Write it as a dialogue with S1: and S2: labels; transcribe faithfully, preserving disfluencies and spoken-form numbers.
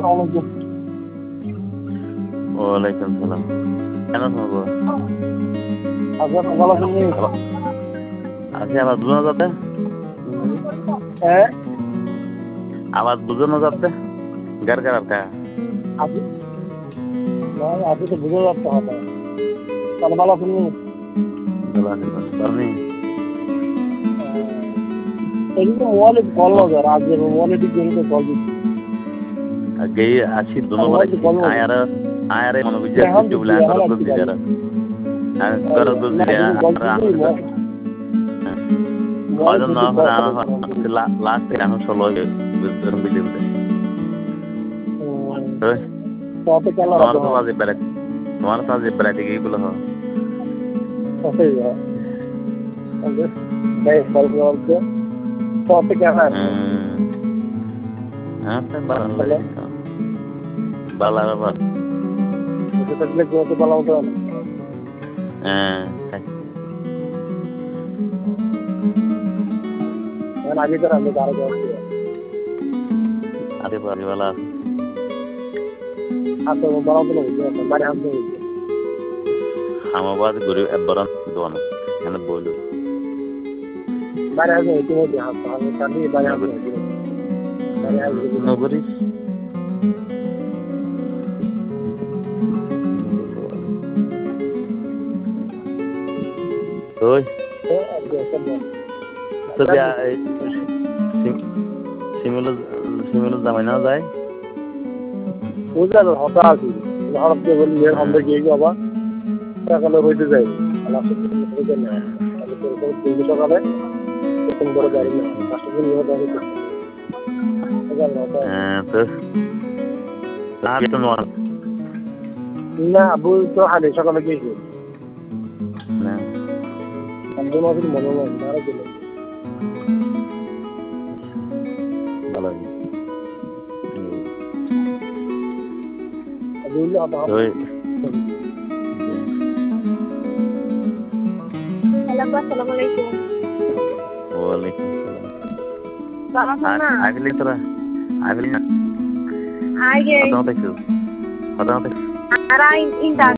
S1: ওয়ালাইকুম সালাম। কেন শুনবো?
S2: আচ্ছা ভালো আছেন?
S1: আছি, আবার বুঝানো যাতে
S2: হ্যাঁ
S1: আবার বুঝানো যাতে গার গার কা
S2: আপনি আপনি তো বুঝে যাচ্ছে হবে তাহলে ভালো আছেন?
S1: ভালো আছি। আপনি
S2: এগুলো মোবাইলে কল হবে রাজ্যের মোবাইলে জড়িত কল দিচ্ছে
S1: আগে আসি ধন্যবাদ। আয়ার আয়ারে মনে বুঝে কিছু বলে আর করব দিলার আর করব দিলা আর কয়জন না হয় লাস্ট এখন ষোলো বুঝতে বুঝে বুঝে
S2: তো কেন
S1: তোমার তো বাজে বেড়ে তোমার সাথে বেড়াতে গিয়ে বলো হয়
S2: বেশ ভালো বলছে কত কেমন
S1: হ্যাঁ ভালো ভালো ব্যাপার
S2: এটা থাকলে কত ভালো হতো
S1: হ্যাঁ
S2: আগে তো আমি আরো যাচ্ছি
S1: আরে বাড়ি वाला
S2: আচ্ছা ভালো তো হচ্ছে বাড়ি আসতে হচ্ছে
S1: আমার বাড়ি গরিব এবরান দোনো এখানে বইলো
S2: বাড়ি আসতে হচ্ছে মধ্যে হাসতে হবে তাহলে বাড়ি আসতে হচ্ছে বাড়ি আসতে
S1: নগরী ওই তো যা সিমিলো সিমিলো জামাই না যায়
S2: বুঝা তো হতা আছে হঠাৎ করে বলি এর আমরা গিয়ে বাবা সকালে হইতে যাই আল্লাহ হইতে না আমি তো তিন সকালে তখন বড় গাড়ি না পাঁচটা দিন নিয়ে গাড়ি
S1: হ্যাঁ তো না তো
S2: না আবু তো আগে সকালে গিয়েছি
S1: না
S2: আমি মাঝে মনে হয় মারা গেল
S1: ভালো
S2: বুঝলি আবার
S1: ওই
S3: হ্যালো আসসালামু আলাইকুম
S1: ওয়ালাইকুম সালাম
S3: বাবা মামা
S1: আগলি তোরা আগলি
S3: আগে
S1: কথা দেখছো কথা দেখছো
S3: আর ইন